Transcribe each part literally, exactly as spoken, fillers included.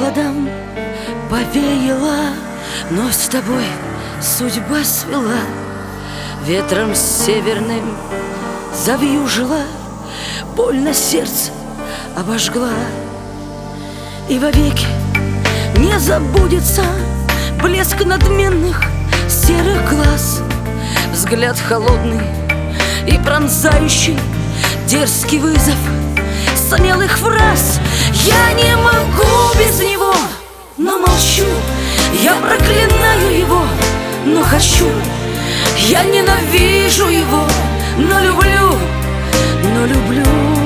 холодом повеяло, но с тобой судьба свела. Ветром северным завьюжила, больно сердце обожгла. И вовеки не забудется блеск надменных серых глаз, взгляд холодный и пронзающий, дерзкий вызов смелых фраз. Я не могу без него, но молчу. Я проклинаю его, но хочу. Я ненавижу его, но люблю, но люблю.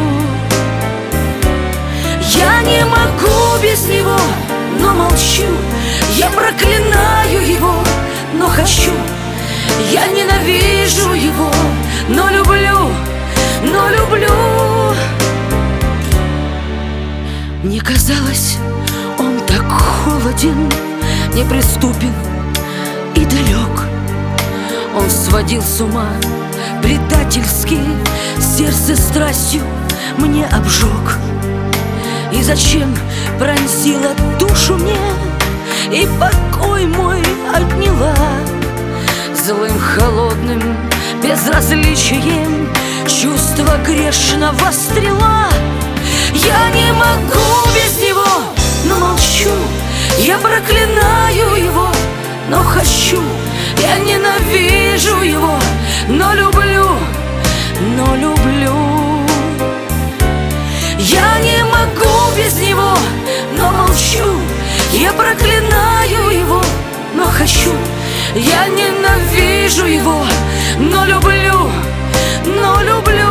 Я не могу без него, но молчу. Я проклинаю его, но хочу. Я ненавижу его, но люблю, но люблю. Мне казалось, он так холоден, неприступен и далек. Он сводил с ума предательски, сердце страстью мне обжег. И зачем пронзила душу мне и покой мой отняла? Злым, холодным безразличием чувство грешного стрела. Я не могу без него, но молчу. Я проклинаю его, но хочу. Я ненавижу его, но люблю, но люблю. Я не могу без него, но молчу. Я проклинаю его, но хочу. Я ненавижу его, но люблю, но люблю.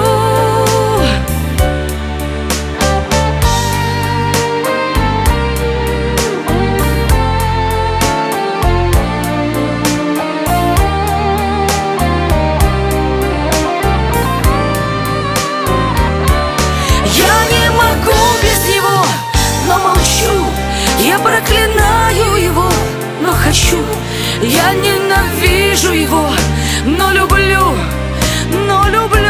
Я проклинаю его, но хочу. Я ненавижу его, но люблю, но люблю.